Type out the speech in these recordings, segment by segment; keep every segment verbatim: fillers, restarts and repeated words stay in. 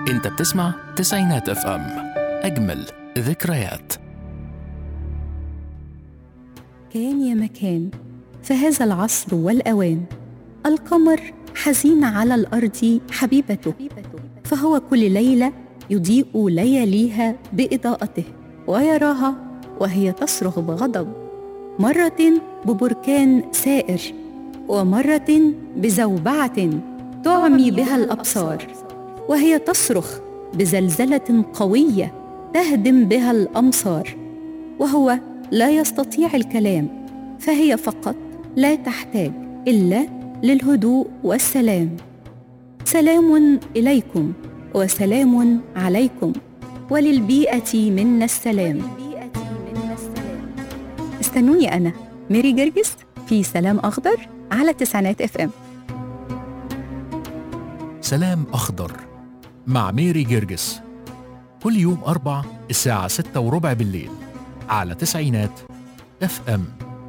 انت بتسمع تسعينات اف ام، اجمل ذكريات. كان يا مكان في هذا العصر والأوان، القمر حزين على الأرض حبيبته، فهو كل ليلة يضيء لياليها بإضاءته، ويراها وهي تصرخ بغضب، مرة ببركان سائر، ومرة بزوبعة تعمي بها الأبصار، وهي تصرخ بزلزلة قوية تهدم بها الأمصار، وهو لا يستطيع الكلام، فهي فقط لا تحتاج إلا للهدوء والسلام. سلام إليكم وسلام عليكم، وللبيئة منا السلام. استنوني أنا ميري جرجس في سلام أخضر على تسعينات اف ام. سلام أخضر مع ميري جرجس، كل يوم أربع الساعة ستة وربع بالليل على تسعينات اف ام.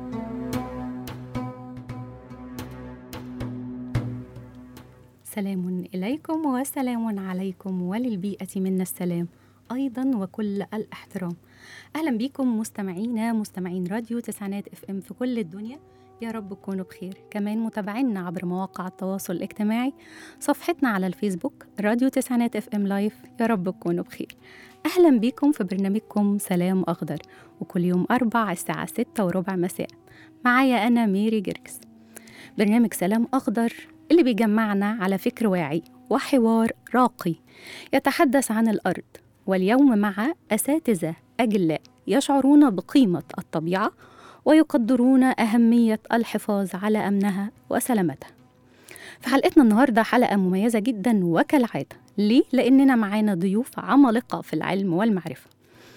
سلام إليكم وسلام عليكم، وللبيئة منا السلام أيضا وكل الاحترام. أهلا بكم مستمعينا مستمعين راديو تسعينات اف ام في كل الدنيا، يا رب تكونوا بخير. كمان متابعينا عبر مواقع التواصل الاجتماعي، صفحتنا على الفيسبوك راديو تسعينات اف ام لايف، يا رب تكونوا بخير. أهلا بكم في برنامجكم سلام أخضر، وكل يوم أربع الساعة ستة وربع مساء معايا أنا ميري جرجس. برنامج سلام أخضر اللي بيجمعنا على فكر واعي وحوار راقي يتحدث عن الأرض، واليوم مع أساتذة أجلاء يشعرون بقيمة الطبيعة ويقدرون أهمية الحفاظ على أمنها وسلامتها. في حلقتنا النهاردة حلقة مميزة جدا وكالعادة. ليه؟ لأننا معانا ضيوف عمالقة في العلم والمعرفة،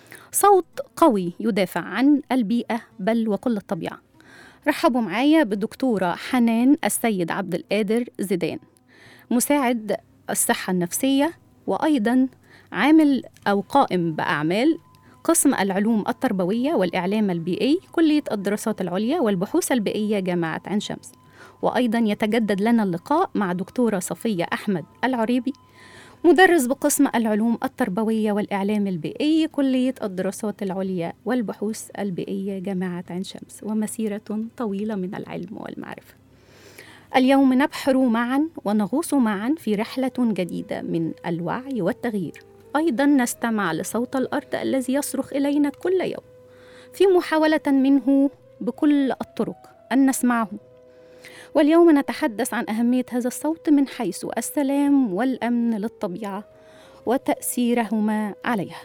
صوت قوي يدافع عن البيئة بل وكل الطبيعة. رحبوا معايا بالدكتورة حنان السيد عبد القادر زيدان، مساعد الصحة النفسية، وأيضا عامل أو قائم بأعمال قسم العلوم التربوية والإعلام البيئي، كلية الدراسات العليا والبحوث البيئية جامعة عين شمس. وأيضا يتجدد لنا اللقاء مع دكتورة صفية أحمد العريبي، مدرس بقسم العلوم التربوية والإعلام البيئي، كلية الدراسات العليا والبحوث البيئية جامعة عين شمس، ومسيرة طويلة من العلم والمعرفة. اليوم نبحر معا ونغوص معا في رحلة جديدة من الوعي والتغيير. أيضا نستمع لصوت الأرض الذي يصرخ إلينا كل يوم، في محاولة منه بكل الطرق أن نسمعه. واليوم نتحدث عن أهمية هذا الصوت من حيث السلام والأمن للطبيعة وتأثيرهما عليها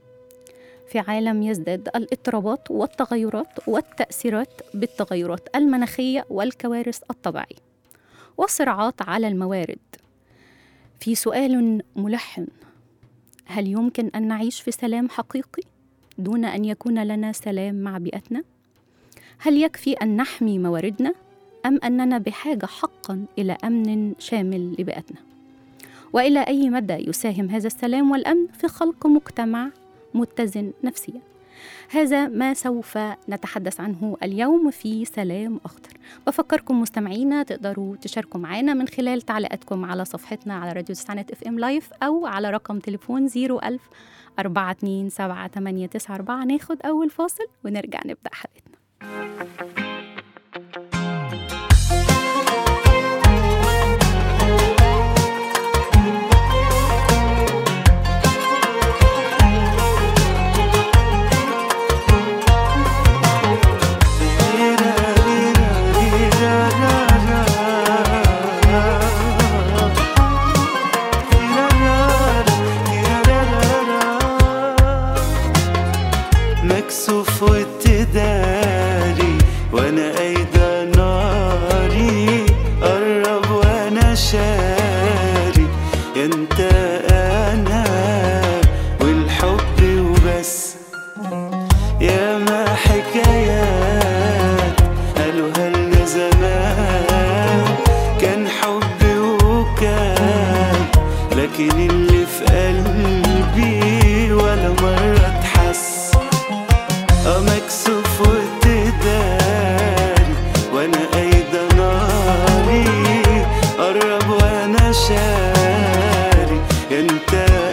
في عالم يزداد الاضطرابات والتغيرات والتأثيرات بالتغيرات المناخية والكوارث الطبيعية والصراعات على الموارد. في سؤال ملح: هل يمكن أن نعيش في سلام حقيقي دون أن يكون لنا سلام مع بيئتنا؟ هل يكفي أن نحمي مواردنا، أم أننا بحاجة حقا إلى أمن شامل لبيئتنا؟ وإلى أي مدى يساهم هذا السلام والأمن في خلق مجتمع متزن نفسيا؟ هذا ما سوف نتحدث عنه اليوم في سلام أخضر. بفكركم مستمعينا تقدروا تشاركوا معنا من خلال تعليقاتكم على صفحتنا على راديو تسعينات اف ام لايف، أو على رقم تليفون زيرو ألف أربعة اتنين سبعة تمانية تسعة أربعة. ناخد أول فاصل ونرجع نبدأ حلقتنا. مكسوف وتداري وانا ايضا ناري، قرب وانا شاري، انت انا والحب وبس. يا ما حكايات قالوها لنا زمان، كان حب وكان، لكن اللي في قلبي ولا مرة اتحس. مكسوف وتداري وانا ايضا ناري، قرب وانا شاري، انت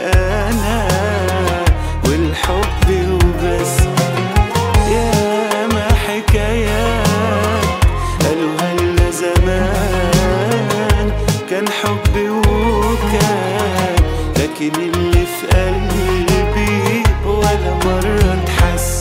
كان حب وكان، لكن اللي في قلبي ولا مرة اتحس.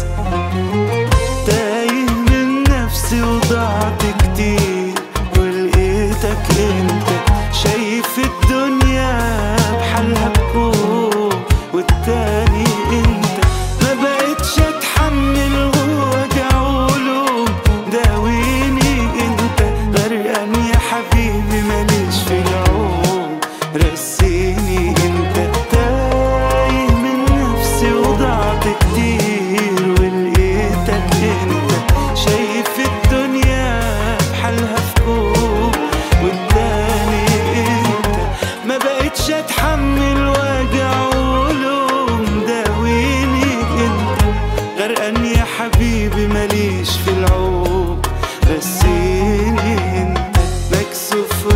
تايه من نفسي وضعت كتير ولقيتك انت، شايف الدنيا بحالها بكون والتاني انت. ما بقتش اتحمل ووجع ولوم، داويني انت غرقان يا حبيبي ماليش في العوم، رسيني انت. تايه من نفسي وضعت كتير ولقيتك انت، شايف الدنيا بحالها في كوم والتاني انت. ما بقتش اتحمل وجع ولوم، داويني انت غرقان يا حبيبي ماليش في العوم، رسيني انت. مكسوف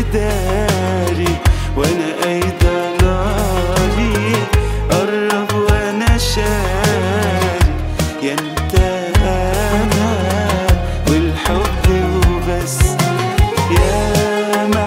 وتداري وانا قايدة ناري، قرب وانا شاري، يا انت انا والحب وبس. يا ما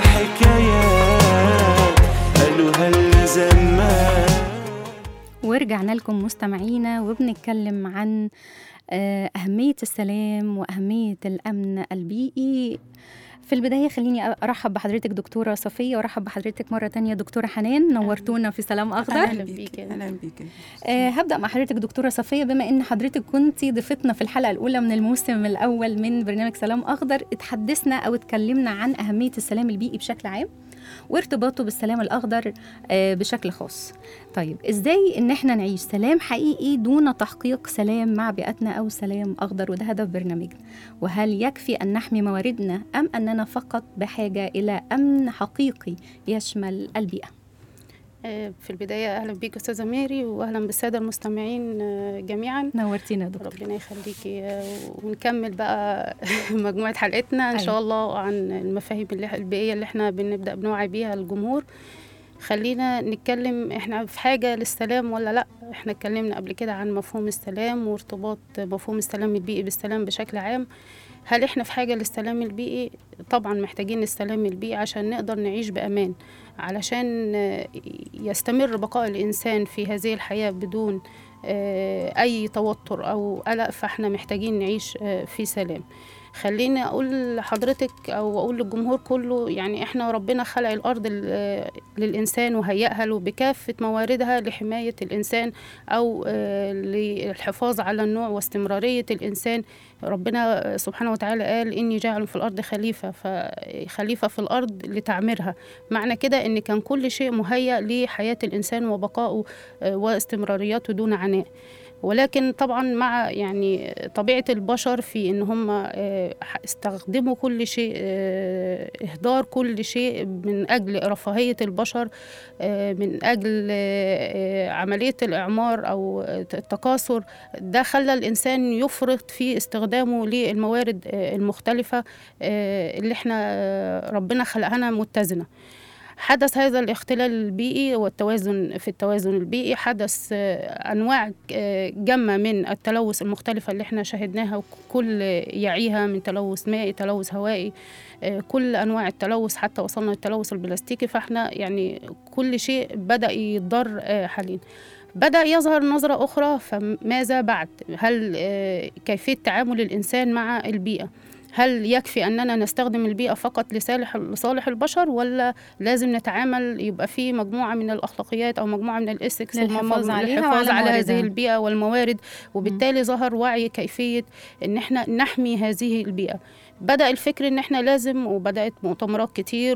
حكايات قالوها لنا زمان. ورجعنا لكم مستمعينا وبنتكلم عن آه، أهمية السلام وأهمية الأمن البيئي. في البداية خليني أرحب بحضرتك دكتورة صفية، وأرحب بحضرتك مرة تانية دكتورة حنان، نورتونا في سلام أخضر. أهلا بيك. أهلا بيك. آه هبدأ مع حضرتك دكتورة صفية، بما أن حضرتك كنتي ضيفتنا في الحلقة الأولى من الموسم الأول من برنامج سلام أخضر، اتحدثنا أو اتكلمنا عن أهمية السلام البيئي بشكل عام وارتباطه بالسلام الأخضر آه بشكل خاص. طيب إزاي إن احنا نعيش سلام حقيقي دون تحقيق سلام مع بيئتنا أو سلام أخضر، وده هدف برنامجنا. وهل يكفي أن نحمي مواردنا أم أننا فقط بحاجة إلى أمن حقيقي يشمل البيئة؟ في البداية أهلا بيك أستاذة ميري، وأهلا بالسادة المستمعين جميعا. نورتينا دكتور. ربنا يخليكي. ونكمل بقى مجموعة حلقتنا إن شاء الله عن المفاهيم البيئية اللي احنا بنبدأ بنوعي بيها الجمهور. خلينا نتكلم احنا في حاجة للسلام ولا لا. احنا اتكلمنا قبل كده عن مفهوم السلام وارتباط مفهوم السلام البيئي بالسلام بشكل عام. هل احنا في حاجة للسلام البيئي؟ طبعا محتاجين السلام البيئي عشان نقدر نعيش بأمان، علشان يستمر بقاء الإنسان في هذه الحياة بدون أي توتر أو قلق. فاحنا محتاجين نعيش في سلام. خليني أقول لحضرتك أو أقول للجمهور كله، يعني إحنا ربنا خلق الأرض للإنسان وهيئها له بكافة مواردها لحماية الإنسان أو للحفاظ على النوع واستمرارية الإنسان. ربنا سبحانه وتعالى قال إني جاعل في الأرض خليفة، فخليفة في الأرض لتعميرها. معنى كده إن كان كل شيء مهيأ لحياة الإنسان وبقائه واستمراريته دون عناء. ولكن طبعا مع يعني طبيعة البشر في إن هم استخدموا كل شيء، إهدار كل شيء من أجل رفاهية البشر، من أجل عملية الإعمار أو التكاثر. ده خلى الإنسان يفرط في استخدامه للموارد المختلفة اللي احنا ربنا خلقها متزنة. حدث هذا الاختلال البيئي والتوازن في التوازن البيئي، حدث أنواع جمة من التلوث المختلفة اللي احنا شاهدناها وكل يعيها، من تلوث مائي، تلوث هوائي، كل أنواع التلوث حتى وصلنا للتلوث البلاستيكي. فاحنا يعني كل شيء بدأ يضر حاليا. بدأ يظهر نظرة أخرى، فماذا بعد؟ هل كيفية تعامل الإنسان مع البيئة؟ هل يكفي أننا نستخدم البيئة فقط لصالح لصالح البشر، ولا لازم نتعامل يبقى في مجموعة من الأخلاقيات أو مجموعة من الإثكس للحفاظ للحفاظ على هذه البيئة والموارد؟ وبالتالي م. ظهر وعي كيفية أن احنا نحمي هذه البيئة. بدأ الفكر أن احنا لازم، وبدأت مؤتمرات كتير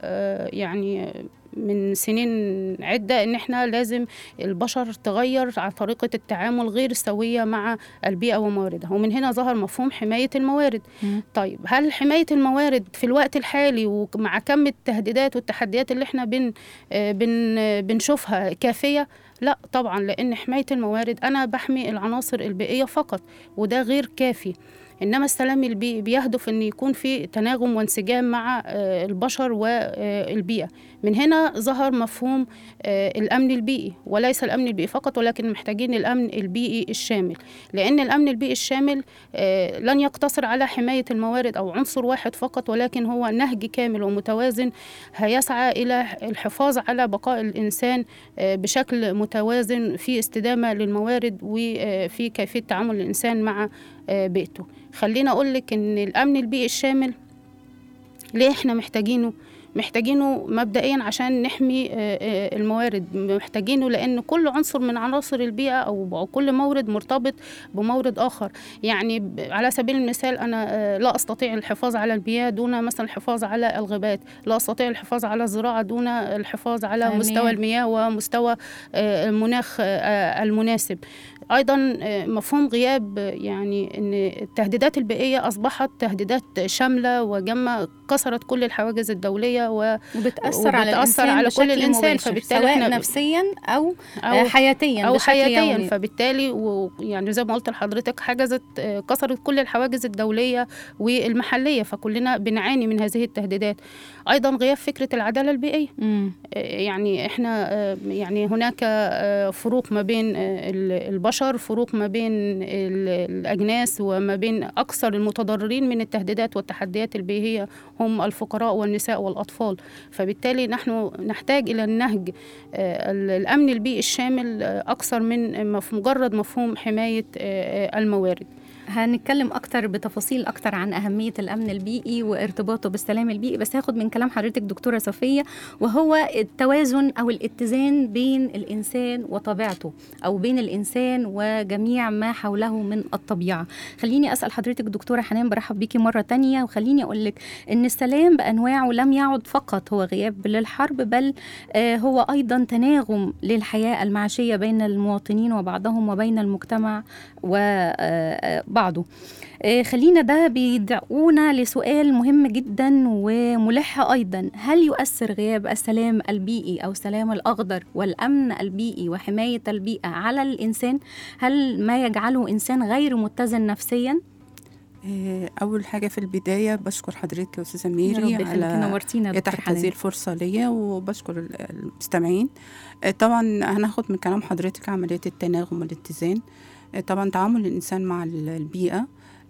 ويعني من سنين عدة إن إحنا لازم البشر تغير على طريقة التعامل غير السوية مع البيئة ومواردها. ومن هنا ظهر مفهوم حماية الموارد. م. طيب هل حماية الموارد في الوقت الحالي ومع كم التهديدات والتحديات اللي إحنا بن بن بنشوفها كافية؟ لا طبعا، لأن حماية الموارد أنا بحمي العناصر البيئية فقط، وده غير كافي. إنما السلام البيئي بيهدف أن يكون في تناغم وانسجام مع البشر والبيئة. من هنا ظهر مفهوم الأمن البيئي، وليس الأمن البيئي فقط، ولكن محتاجين الأمن البيئي الشامل، لأن الأمن البيئي الشامل لن يقتصر على حماية الموارد أو عنصر واحد فقط، ولكن هو نهج كامل ومتوازن هيسعى إلى الحفاظ على بقاء الإنسان بشكل متوازن في استدامة للموارد وفي كيفية تعامل الإنسان مع بيئته. خلينا أقول لك إن الأمن البيئي الشامل ليه إحنا محتاجينه؟ محتاجينه مبدئيا عشان نحمي الموارد، محتاجينه لأن كل عنصر من عناصر البيئة أو كل مورد مرتبط بمورد آخر. يعني على سبيل المثال أنا لا أستطيع الحفاظ على البيئة دون مثلا الحفاظ على الغابات، لا أستطيع الحفاظ على الزراعة دون الحفاظ على أمين. مستوى المياه ومستوى المناخ المناسب. أيضا مفهوم غياب يعني أن التهديدات البيئية أصبحت تهديدات شاملة وجمة، كسرت كل الحواجز الدولية و... وبتأثر على الإنسان, على كل الإنسان، فبالتالي سواء نفسيا أو, أو حياتيا أو حياتيا يومي. فبالتالي ويعني زي ما قلت لحضرتك حجزت كسرت كل الحواجز الدولية والمحلية، فكلنا بنعاني من هذه التهديدات. أيضا غياب فكرة العدالة البيئية. م. يعني إحنا يعني هناك فروق ما بين البشر، فروق ما بين الأجناس وما بين أكثر المتضررين من التهديدات والتحديات البيئية هم الفقراء والنساء والأطفال. فبالتالي نحن نحتاج إلى النهج الأمن البيئي الشامل أكثر من مجرد مفهوم حماية الموارد. هنتكلم أكتر بتفاصيل أكتر عن أهمية الأمن البيئي وارتباطه بالسلام البيئي، بس هاخد من كلام حضرتك دكتورة صفية وهو التوازن أو الاتزان بين الإنسان وطبيعته أو بين الإنسان وجميع ما حوله من الطبيعة. خليني أسأل حضرتك دكتورة حنان، برحب بيكي مرة تانية، وخليني أقولك إن السلام بأنواعه لم يعد فقط هو غياب للحرب، بل هو أيضا تناغم للحياة المعيشية بين المواطنين وبعضهم وبين المجتمع وبعضه. خلينا ده بيدعونا لسؤال مهم جدا وملح أيضا: هل يؤثر غياب السلام البيئي أو السلام الأخضر والأمن البيئي وحماية البيئة على الإنسان؟ هل ما يجعله إنسان غير متزن نفسيا؟ أول حاجة في البداية بشكر حضرتك يا أستاذة ميري على إتاحة هذه الفرصة ليا، وبشكر المستمعين. طبعا هناخد من كلام حضرتك عملية التناغم والاتزان. طبعا تعامل الإنسان مع البيئة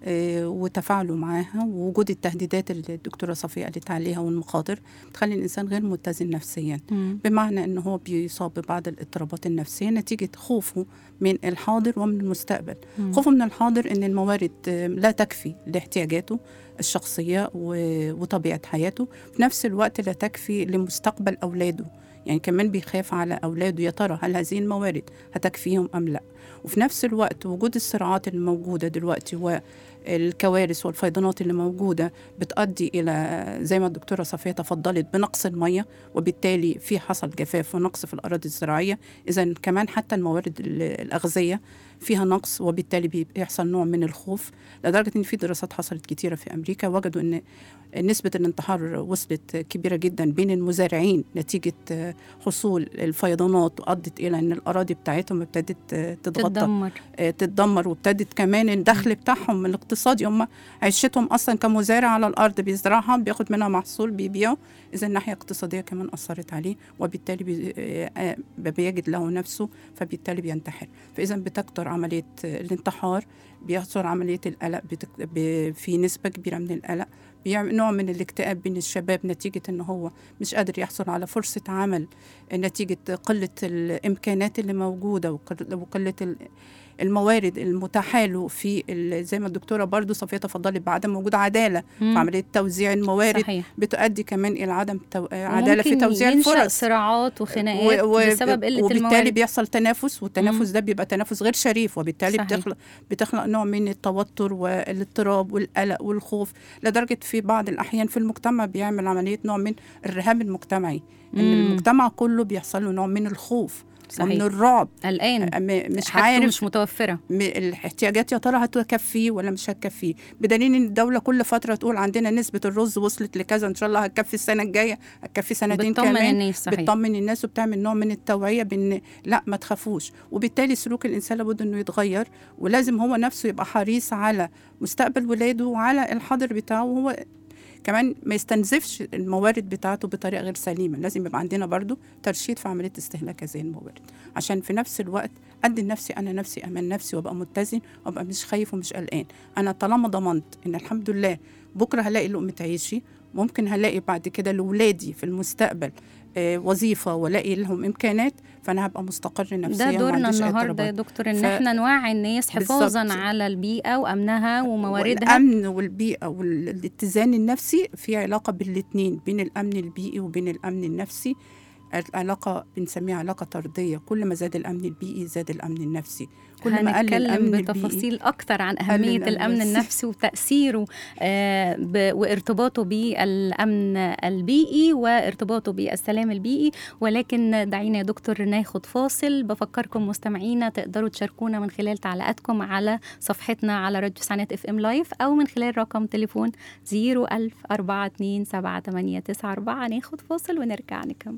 وتفاعله معها ووجود التهديدات اللي الدكتورة صفية قالت عليها والمخاطر تخلي الإنسان غير متزن نفسيا، م. بمعنى أنه هو بيصاب ببعض الاضطرابات النفسية نتيجة خوفه من الحاضر ومن المستقبل. م. خوفه من الحاضر أن الموارد لا تكفي لاحتياجاته الشخصية وطبيعة حياته، في نفس الوقت لا تكفي لمستقبل أولاده، يعني كمان بيخاف على أولاده، يا ترى هل هذه الموارد هتكفيهم أم لا. وفي نفس الوقت وجود الصراعات الموجودة دلوقتي والكوارث والفيضانات اللي موجودة بتؤدي إلى زي ما الدكتورة صفية تفضلت بنقص المية، وبالتالي في حصل جفاف ونقص في الأراضي الزراعية. إذن كمان حتى الموارد الأغذية فيها نقص، وبالتالي بيحصل نوع من الخوف، لدرجة إن في دراسات حصلت كتيرة في أمريكا وجدوا إن نسبة الانتحار وصلت كبيرة جدا بين المزارعين نتيجة حصول الفيضانات، وأدت إلى أن الأراضي بتاعتهم ابتدت تتغطى تتدمر, تتدمر وابتدت كمان الدخل بتاعهم الاقتصادي، هم عيشتهم أصلا كمزارع على الأرض بيزرعها بياخد منها محصول بيبيعه، إذا الناحية الاقتصادية كمان أثرت عليه، وبالتالي بي بيجد له نفسه، فبالتالي بينتحر. فإذا بتكتر عملية الانتحار، بيحصل عملية القلق، في نسبة كبيرة من القلق، بيعمل نوع من الاكتئاب بين الشباب نتيجة أنه هو مش قادر يحصل على فرصة عمل نتيجة قلة الإمكانات اللي موجودة وقلة الموارد المتاحة له، في زي ما الدكتورة برضو صفية تفضلت بعدم وجود عدالة مم. في عملية توزيع الموارد. صحيح. بتؤدي كمان إلى عدم تو... عدالة في توزيع الفرص، ينشأ صراعات وخناقات و... و... بسبب قلة وبالتالي الموارد، بيحصل تنافس، والتنافس مم. ده بيبقى تنافس غير شريف، وبالتالي بتخلق, بتخلق نوع من التوتر والاضطراب والقلق والخوف، لدرجة في بعض الأحيان في المجتمع بيعمل عملية نوع من الرهاب المجتمعي، إن المجتمع كله بيحصل له نوع من الخوف. ومن الرعب، قلقان، مش عارف، مش متوفره الاحتياجات يا ترى هتكفيه ولا مش هتكفيه، بدليل ان الدوله كل فتره تقول عندنا نسبه الرز وصلت لكذا ان شاء الله هتكفي السنه الجايه، هتكفي سنتين بتطمن كمان. الناس، بتطمن الناس وبتعمل نوع من التوعيه بان لا ما تخافوش. وبالتالي سلوك الانسان لابد انه يتغير، ولازم هو نفسه يبقى حريص على مستقبل ولاده وعلى الحاضر بتاعه، وهو كمان ما يستنزفش الموارد بتاعته بطريقه غير سليمه. لازم يبقى عندنا برضو ترشيد في عمليه استهلاك هذه الموارد، عشان في نفس الوقت ادي لنفسي انا نفسي امان نفسي، وابقى متزن، وابقى مش خايف ومش قلقان. انا طالما ضمنت ان الحمد لله بكره هلاقي لقمه عيشي، ممكن هلاقي بعد كده لاولادي في المستقبل آه وظيفه والاقي لهم امكانات، فانا هبقى مستقر نفسيا. ده دورنا النهارده يا دكتور، ان ف... احنا نوعي الناس حفاظا بالزبط. على البيئه وامنها ومواردها. الامن والبيئه والاتزان النفسي في علاقه بالاثنين، بين الامن البيئي وبين الامن النفسي. العلاقه بنسميها علاقه طرديه، كل ما زاد الامن البيئي زاد الامن النفسي. كل ما قل الامن بتفاصيل اكتر عن اهميه الامن النفسي وتاثيره آه وارتباطه بالامن البيئي وارتباطه بالسلام البيئي. ولكن دعينا يا دكتور ناخد فاصل. بفكركم مستمعينا تقدروا تشاركونا من خلال تعليقاتكم على صفحتنا على راديو تسعينات اف ام لايف، او من خلال رقم تليفون صفر ألف أربعة اتنين سبعة تمانية تسعة أربعة. ناخد فاصل ونرجع نكمل.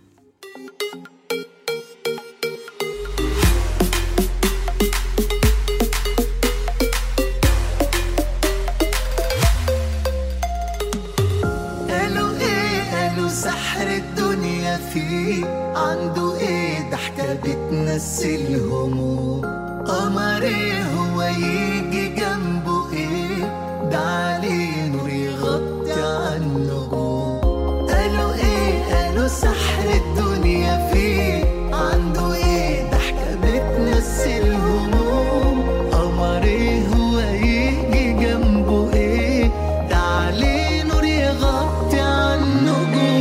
سحر الدنيا فيه عنده ايه، ضحكة بتنسي الهموم، قمر ايه هو يجي جنبه ايه، ده عليه نور يغطي عنه. قالوا ايه قالوا سحر الدنيا فيه عنده ايه، ضحكة بتنسي الهموم، قمر ايه هو يجي جنبه ايه، ده عليه نور يغطي عنه.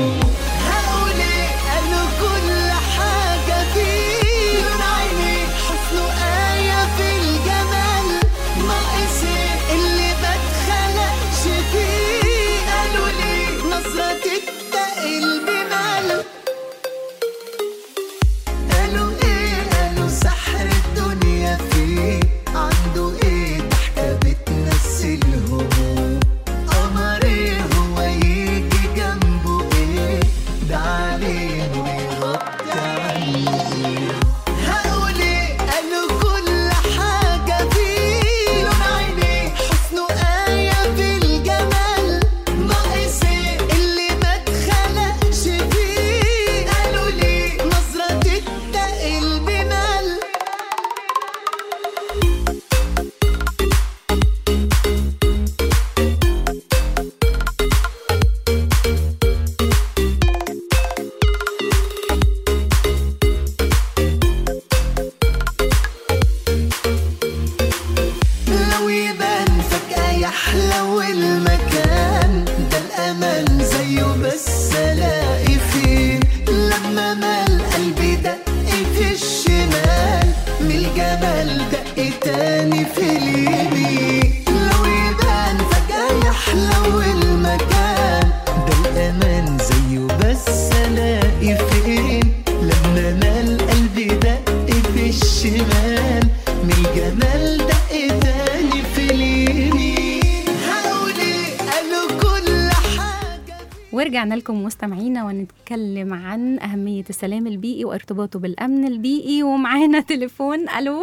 ورجعنا لكم مستمعينا ونتكلم عن أهمية السلام البيئي وارتباطه بالأمن البيئي. ومعانا تليفون. ألو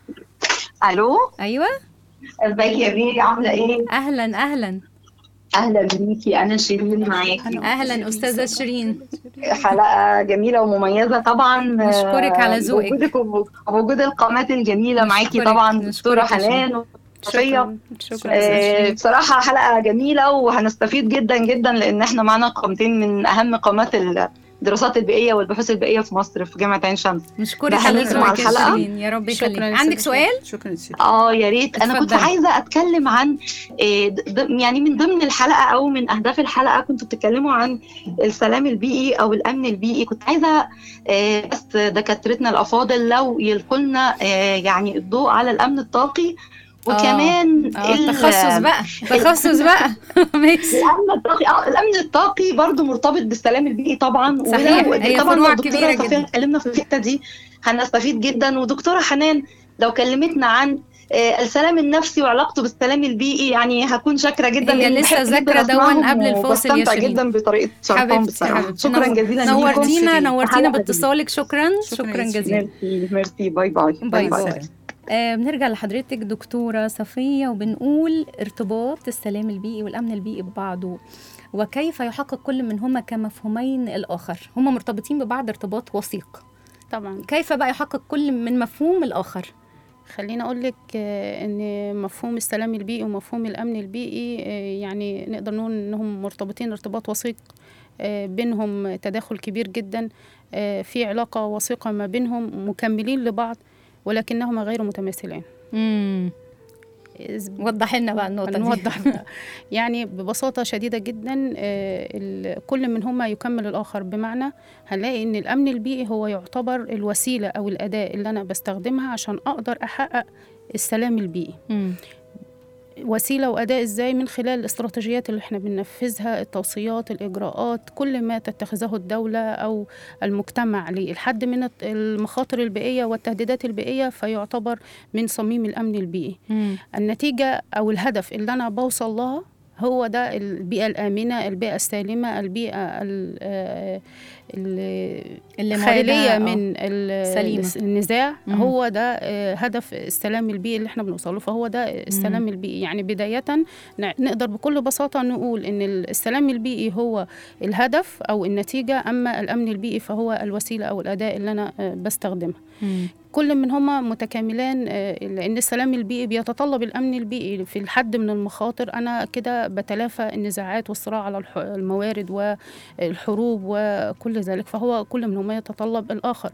ألو أيوة، ازيك يا ميري، عاملة إيه؟ أهلا أهلا أهلا بيكي، أنا شيرين معاكي. أهلا أستاذة شيرين، حلقة جميلة ومميزة طبعا، نشكرك على ذوقك ووجود القامات الجميلة معاكي طبعا، دكتورة حنان شكرا. شكرا. آه بصراحة حلقة جميلة وهنستفيد جدا جدا، لأن احنا معنا قامتين من أهم قامات الدراسات البيئية والبحوث البيئية في مصر في جامعة عين شمس. نشكرك على الحلقة، يا رب يخليك. عندك سؤال؟ شكرا. اه يا ريت. أنا كنت عايزة أتكلم عن يعني من ضمن الحلقة أو من أهداف الحلقة كنتوا بتتكلموا عن السلام البيئي أو الأمن البيئي. كنت عايزة بس دكاترتنا الأفاضل لو يلقوا لنا يعني الضوء على الأمن الطاقي وكمان آه. التخصص بقى تخصص بقى الامن الطاقي اه الامن الطاقي برضو مرتبط بالسلام البيئي طبعا. صحيح. هي طبعا لو دكتوره صفيه اتكلمنا في الحته دي هنستفيد جدا، ودكتوره حنان لو كلمتنا عن السلام النفسي وعلاقته بالسلام البيئي يعني هكون شاكره جدا. هي لسه ذاكره دون قبل الفاصل يا شيرين. جدا بطريقه شرحهم بصراحه. شكرا جزيلا نورتينا نورتينا باتصالك. شكرا شكرا جزيلا. ميرسي. باي باي باي باي. آه بنرجع لحضرتك دكتورة صفية وبنقول ارتباط السلام البيئي والأمن البيئي ببعضه، وكيف يحقق كل منهما كمفهومين الآخر. هما مرتبطين ببعض ارتباط وثيق طبعا. كيف بقى يحقق كل من مفهوم الآخر؟ خلينا أقول لك إن مفهوم السلام البيئي ومفهوم الأمن البيئي يعني نقدر نقول إنهم مرتبطين ارتباط وثيق، بينهم تداخل كبير جدا، في علاقة وثيقة ما بينهم، مكملين لبعض ولكنهما غير متماثلين. امم وضح لنا بقى النقطة دي. نوضح بقى. يعني ببساطة شديدة جدا كل منهما يكمل الآخر، بمعنى هنلاقي إن الأمن البيئي هو يعتبر الوسيلة أو الأداة اللي أنا بستخدمها عشان أقدر أحقق السلام البيئي. مم. وسيلة وأداء إزاي؟ من خلال الاستراتيجيات اللي احنا بننفذها، التوصيات، الإجراءات، كل ما تتخذه الدولة أو المجتمع للحد من المخاطر البيئية والتهديدات البيئية، فيعتبر من صميم الأمن البيئي. مم. النتيجة أو الهدف اللي أنا بوصل لها هو ده البيئة الآمنة، البيئة السالمة، البيئة الخالية من النزاع. مم. هو ده هدف السلام البيئي اللي احنا بنوصله، فهو ده السلام مم. البيئي. يعني بداية نقدر بكل بساطة نقول إن السلام البيئي هو الهدف أو النتيجة، أما الأمن البيئي فهو الوسيلة أو الأداة اللي أنا بستخدمها. مم. كل منهما متكاملان، لأن السلام البيئي بيتطلب الأمن البيئي في الحد من المخاطر. أنا كده بتلافى النزاعات والصراع على الموارد والحروب وكل ذلك، فهو كل منهما يتطلب الآخر.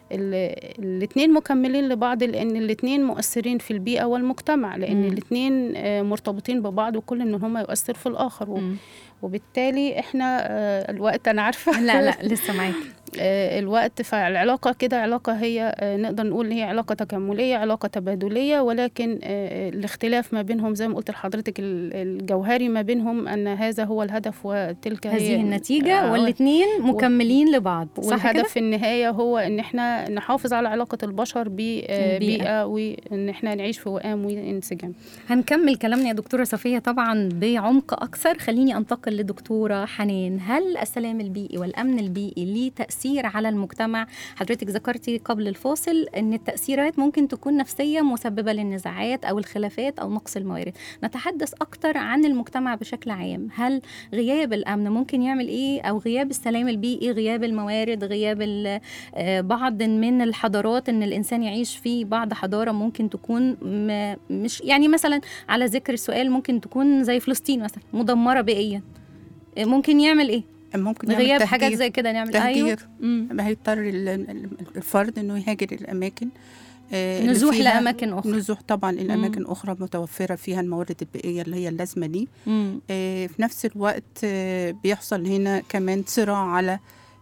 الاثنين مكملين لبعض، لأن الاثنين مؤثرين في البيئة والمجتمع، لأن الاثنين مرتبطين ببعض وكل منهما يؤثر في الآخر. مم. وبالتالي احنا الوقت أنا عارفة لا لا لسه معاك الوقت، فالعلاقة كده علاقة هي نقدر نقول هي علاقة تكاملية، علاقة تبادلية، ولكن الاختلاف ما بينهم زي ما قلت لحضرتك الجوهري ما بينهم أن هذا هو الهدف وتلك هذه هي النتيجة، آه والاثنين مكملين و... لبعض. والهدف في النهاية هو أن احنا نحافظ على علاقة البشر ببيئة وأن احنا نعيش في وئام وانسجام. هنكمل كلامنا يا دكتورة صفية طبعا بعمق أكثر. خليني أنتقل لدكتورة حنان. هل السلام البيئي والأمن البيئي ليه تأثير على المجتمع؟ حضرتك ذكرتي قبل الفاصل أن التأثيرات ممكن تكون نفسية مسببة للنزاعات أو الخلافات أو نقص الموارد. نتحدث أكتر عن المجتمع بشكل عام. هل غياب الأمن ممكن يعمل إيه؟ أو غياب السلام البيئي، غياب الموارد، غياب بعض من الحضارات، أن الإنسان يعيش في بعض حضارة ممكن تكون مش يعني مثلا على ذكر السؤال ممكن تكون زي فلسطين مثلا مدمرة بيئيا، ممكن يعمل إيه؟ ممكن غياب حاجات زي كده نعمل تهجير. أيوه هيضطر الفرد انه يهاجر الاماكن، آه نزوح لاماكن اخرى. نزوح طبعا الاماكن اخرى متوفره فيها الموارد البيئيه اللي هي اللازمه ليه. آه في نفس الوقت آه بيحصل هنا كمان صراع على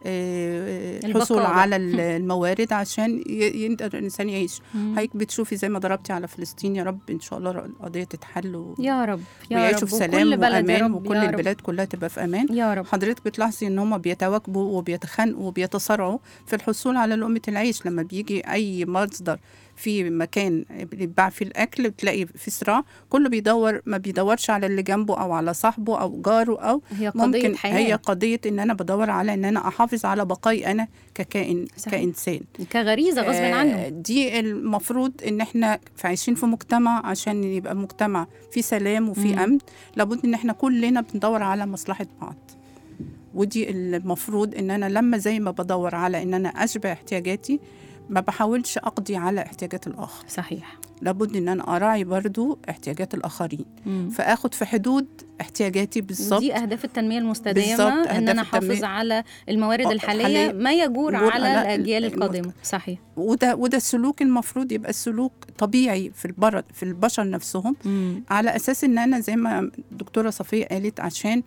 الحصول على الموارد عشان يقدر الإنسان يعيش. هيك بتشوفي زي ما ضربتي على فلسطين، يا رب إن شاء الله القضية تتحل و... يا رب يا ويعيشوا رب في سلام وأمان، وكل البلاد كلها تبقى في أمان يا رب. حضرتك بتلاحظي إن هم بيتواكبوا وبيتخانقوا وبيتصارعوا في الحصول على لقمة العيش. لما بيجي أي مصدر في مكان بيتباع فيه الأكل بتلاقي في صراع، كله بيدور ما بيدورش على اللي جنبه أو على صاحبه أو جاره، أو هي ممكن حياة. هي قضية إن أنا بدور على إن أنا أحافظ على بقاي أنا ككائن صحيح. كإنسان كغريزة غصب آه عنه. دي المفروض إن إحنا عايشين في مجتمع، عشان يبقى مجتمع في سلام وفي أمن لابد إن إحنا كلنا بندور على مصلحة بعض. ودي المفروض إن أنا لما زي ما بدور على إن أنا أشبع احتياجاتي ما بحاولش أقضي على احتياجات الآخر. صحيح. لابد إن أنا أراعي برضو احتياجات الآخرين، مم. فأخد في حدود احتياجاتي بالظبط. ودي أهداف التنمية المستدامة، إن أنا أحافظ على الموارد الحالية ما يجور على الأجيال القادمة. صحيح. وده وده السلوك المفروض يبقى السلوك طبيعي في البر في البشر نفسهم، مم. على أساس إن أنا زي ما الدكتورة صفية قالت، عشان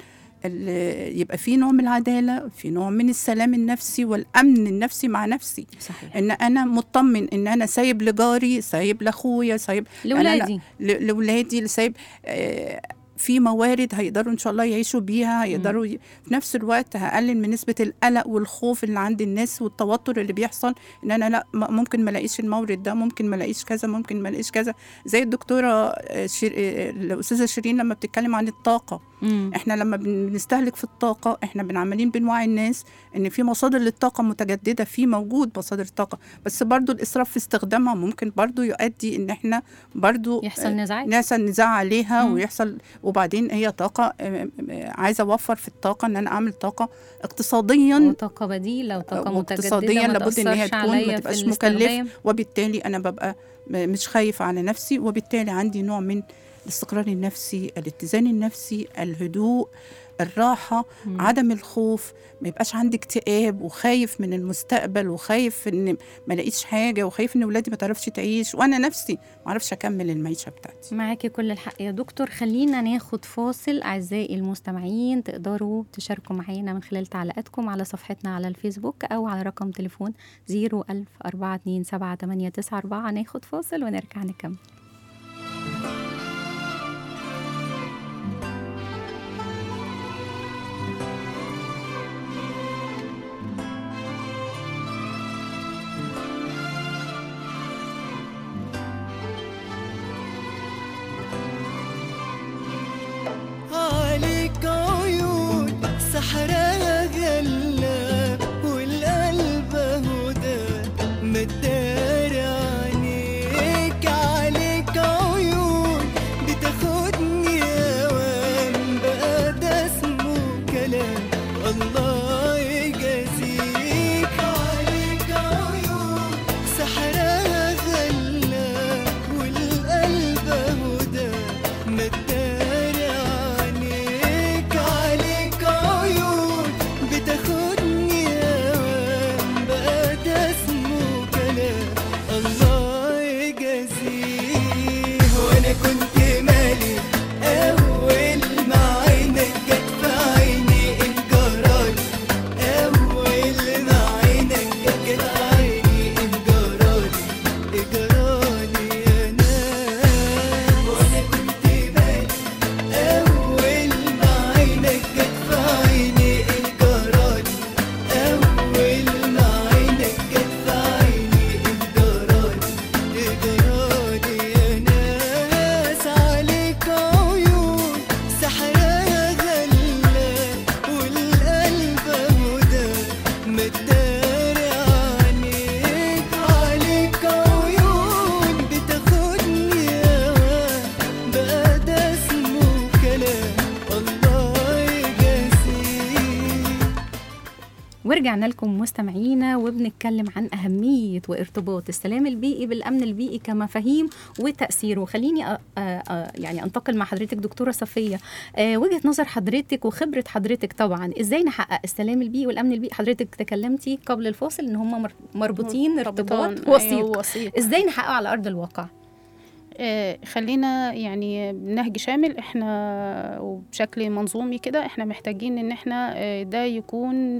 يبقى في نوع من العدالة، في نوع من السلام النفسي والأمن النفسي مع نفسي. صحيح. إن أنا مطمن إن أنا سايب لجاري، سايب لأخويا، سايب لولادي لولادي سايب آه في موارد هيقدروا إن شاء الله يعيشوا بيها، هيقدروا ي... في نفس الوقت هقلل من نسبة القلق والخوف اللي عند الناس والتوتر اللي بيحصل، إن أنا لا ممكن ما لاقيش المورد ده، ممكن ما لاقيش كذا، ممكن ما لاقيش كذا. زي الدكتورة شير... الأستاذة شيرين لما بتتكلم عن الطاقة، مم. إحنا لما بنستهلك في الطاقة إحنا بنعملين بنوعي الناس إن في مصادر للطاقة متجددة، في موجود مصادر طاقة، بس برضو الإسراف في استخدامها ممكن برضو يؤدي إن إحنا برضو يحصل نزاع يحصل نزاع عليها. مم. ويحصل وبعدين هي طاقة عايزة أوفر في الطاقة، إن أنا أعمل طاقة اقتصاديا وطاقة بديلة وطاقة متجددة اقتصاديا لابد إن هي تكون ما تبقاش مكلف، وبالتالي أنا ببقى مش خايفة على نفسي، وبالتالي عندي نوع من الاستقرار النفسي، الاتزان النفسي، الهدوء، الراحة، مم. عدم الخوف، ما يبقاش عندي اكتئاب وخايف من المستقبل وخايف ان ما لاقيش حاجة وخايف ان ولادي ما تعرفش تعيش وانا نفسي ما اعرفش اكمل المعيشة بتاعتي. معاكي كل الحق يا دكتور. خلينا ناخد فاصل. اعزائي المستمعين تقدروا تشاركوا معانا من خلال تعليقاتكم على صفحتنا على الفيسبوك او على رقم تليفون صفر ألف أربعة اتنين سبعة تمانية تسعة أربعة. ناخد فاصل ونرجع نكمل. صحراء غلة والقلب هدى مدار عينيك، عليك عيون بتاخدني اوام، بقى ده اسمه كلام الله يجازيك. عليك عيون صحراء غلة والقلب هدى مدار ورجعنا لكم مستمعينا وبنتكلم عن أهمية وارتباط السلام البيئي بالأمن البيئي كمفاهيم وتأثيره. خليني أ أ يعني أنتقل مع حضرتك دكتورة صفية، وجهة نظر حضرتك وخبرة حضرتك طبعا إزاي نحقق السلام البيئي والأمن البيئي. حضرتك تكلمتي قبل الفاصل إن هم مربوطين ارتباط وثيق، إزاي نحققه على أرض الواقع؟ آه خلينا يعني نهج شامل احنا وبشكل منظومي كده، احنا محتاجين ان احنا آه ده يكون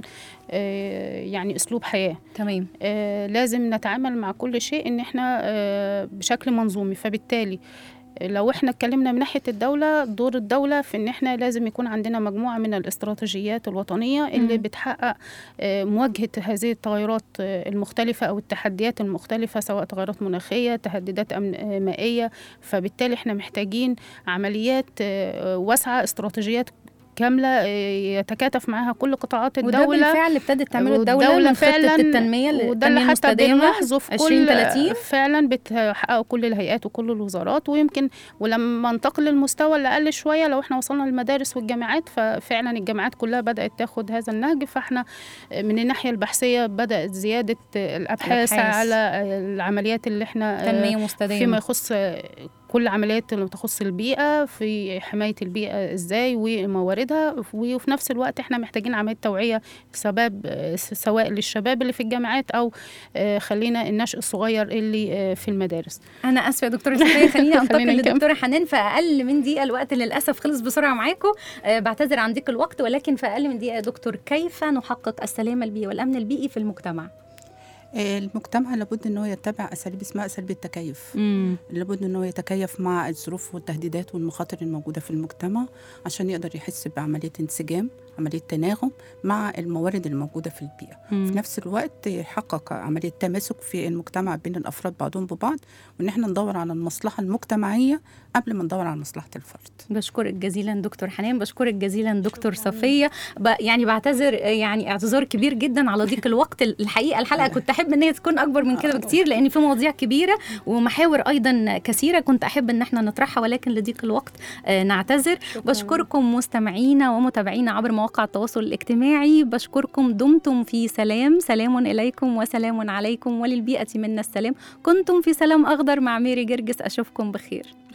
آه يعني اسلوب حياة. تمام. آه لازم نتعامل مع كل شيء ان احنا آه بشكل منظومي. فبالتالي لو احنا اتكلمنا من ناحية الدولة، دور الدولة في ان احنا لازم يكون عندنا مجموعة من الاستراتيجيات الوطنية اللي م. بتحقق مواجهة هذه التغيرات المختلفة او التحديات المختلفة، سواء تغيرات مناخية، تهديدات مائية. فبالتالي احنا محتاجين عمليات واسعة، استراتيجيات كاملة يتكاتف معها كل قطاعات الدولة. وده بالفعل ابتدت تعمله الدولة من خطة التنمية التنمية المستدامة عشرين ثلاثين فعلا بتحقق كل الهيئات وكل الوزارات. ويمكن ولما ننتقل للمستوى اللي أقل شوية، لو احنا وصلنا للمدارس والجامعات، ففعلا الجامعات كلها بدأت تاخد هذا النهج. فاحنا من الناحية البحثية بدأت زيادة الأبحاث الأبحاث على العمليات اللي احنا تنمية مستدامة فيما يخص كل عمليات اللي تخص البيئة، في حماية البيئة ازاي ومواردها. وفي نفس الوقت احنا محتاجين عملية توعية سباب سواء للشباب اللي في الجامعات او خلينا النشء الصغير اللي في المدارس. انا اسفه يا دكتوره صفيه، خليني انتقل للدكتوره حنان في اقل من دقيقه، الوقت للاسف خلص بسرعه معاكم، أه بعتذر عن ضيق الوقت، ولكن في اقل من دقيقه يا دكتور، كيف نحقق السلامه البيئيه والامن البيئي في المجتمع؟ المجتمع لابد ان هو يتبع اساليب اسمها اساليب التكيف. مم. لابد ان هو يتكيف مع الظروف والتهديدات والمخاطر الموجوده في المجتمع عشان يقدر يحس بعمليه انسجام، عمليه تناغم مع الموارد الموجوده في البيئه. مم. في نفس الوقت يحقق عمليه تماسك في المجتمع بين الافراد بعضهم ببعض، وان احنا ندور على المصلحه المجتمعيه قبل ما ندور على مصلحه الفرد. بشكرك جزيلا دكتور حنان، بشكرك جزيلا دكتور صفيه. يعني بعتذر يعني اعتذار كبير جدا على ضيق الوقت. الحقيقه الحلقه كنت احب ان هي تكون اكبر من كده بكتير، لان في مواضيع كبيره ومحاور ايضا كثيره كنت احب ان احنا نطرحها، ولكن لضيق الوقت نعتذر. بشكركم مستمعينا ومتابعينا عبر مواقع التواصل الاجتماعي، بشكركم. دمتم في سلام، سلام اليكم وسلام عليكم، وللبيئه منا السلام. كنتم في سلام اخضر مع ميري جرجس، اشوفكم بخير.